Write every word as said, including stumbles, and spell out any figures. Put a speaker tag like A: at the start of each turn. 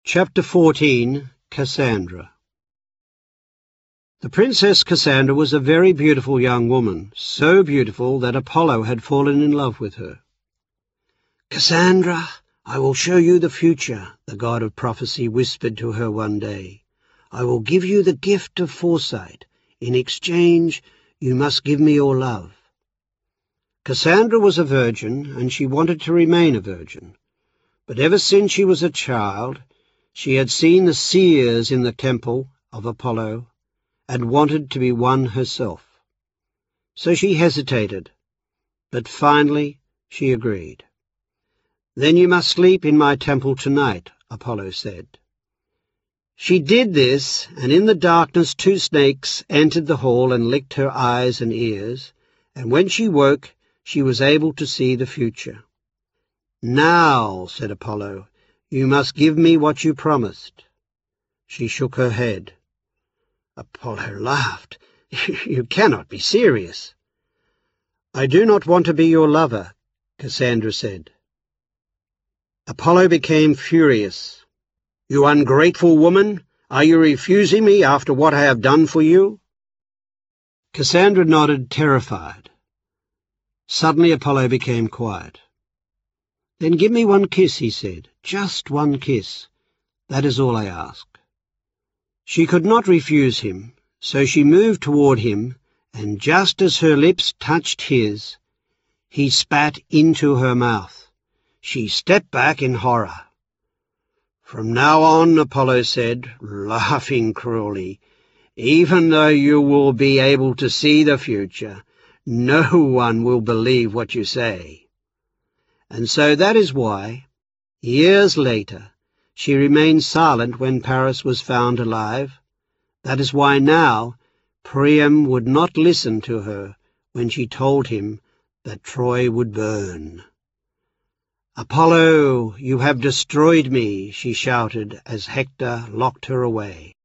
A: Chapter fourteen. Cassandra. The Princess Cassandra was a very beautiful young woman, so beautiful that Apollo had fallen in love with her. "Cassandra, I will show you the future," the god of prophecy whispered to her one day. "I will give you the gift of foresight. In exchange, you must give me your love." Cassandra was a virgin, and she wanted to remain a virgin. But ever since she was a child, she had seen the seers in the temple of Apollo and wanted to be one herself. So she hesitated, but finally she agreed. "Then you must sleep in my temple tonight," Apollo said. She did this, and in the darkness two snakes entered the hall and licked her eyes and ears, and when she woke she was able to see the future. "Now," said Apollo, "you must give me what you promised." She shook her head. Apollo laughed. "You cannot be serious." "I do not want to be your lover," Cassandra said. Apollo became furious. "You ungrateful woman! Are you refusing me after what I have done for you?" Cassandra nodded, terrified. Suddenly Apollo became quiet. "Then give me one kiss," he said. "Just one kiss. That is all I ask." She could not refuse him, so she moved toward him, and just as her lips touched his, he spat into her mouth. She stepped back in horror. "From now on," Apollo said, laughing cruelly, "even though you will be able to see the future, no one will believe what you say." And so that is why, years later, she remained silent when Paris was found alive. That is why now Priam would not listen to her when she told him that Troy would burn. "Apollo, you have destroyed me," she shouted as Hector locked her away.